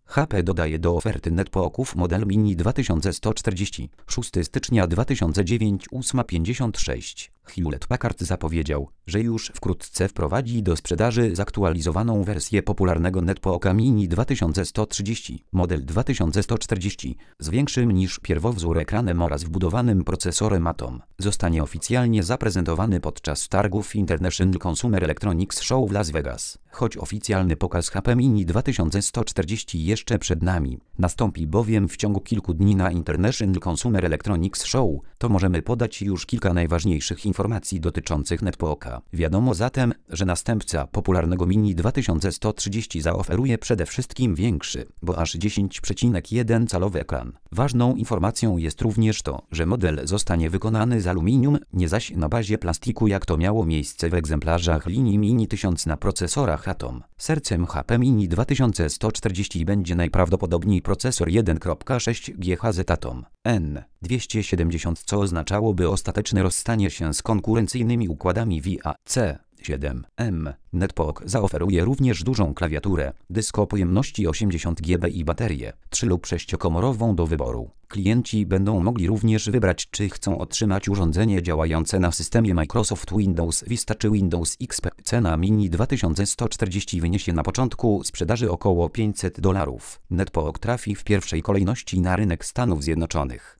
HP dodaje do oferty netbooków model Mini 2140, 6 stycznia 2009, 8:56. Hewlett Packard zapowiedział, że już wkrótce wprowadzi do sprzedaży zaktualizowaną wersję popularnego netbooka Mini 2130, model 2140, z większym niż pierwowzór ekranem oraz wbudowanym procesorem Atom. Zostanie oficjalnie zaprezentowany podczas targów International Consumer Electronics Show w Las Vegas. Choć oficjalny pokaz HP Mini 2140 jeszcze przed nami, nastąpi bowiem w ciągu kilku dni na International Consumer Electronics Show, to możemy podać już kilka najważniejszych informacji dotyczących netbooka. Wiadomo zatem, że następca popularnego Mini 2130 zaoferuje przede wszystkim większy, bo aż 10,1 calowy ekran. Ważną informacją jest również to, że model zostanie wykonany z aluminium, nie zaś na bazie plastiku, jak to miało miejsce w egzemplarzach linii Mini 1000 na procesorach Atom. Sercem HP Mini 2140 będzie najprawdopodobniej procesor 1.6 GHz Atom N270, co oznaczałoby ostateczne rozstanie się z konkurencyjnymi układami VA-C7M. Netbook zaoferuje również dużą klawiaturę, dysk o pojemności 80 GB i baterię 3- lub 6-komorową do wyboru. Klienci będą mogli również wybrać, czy chcą otrzymać urządzenie działające na systemie Microsoft Windows Vista czy Windows XP. Cena Mini 2140 wyniesie na początku sprzedaży około $500. Netbook trafi w pierwszej kolejności na rynek Stanów Zjednoczonych.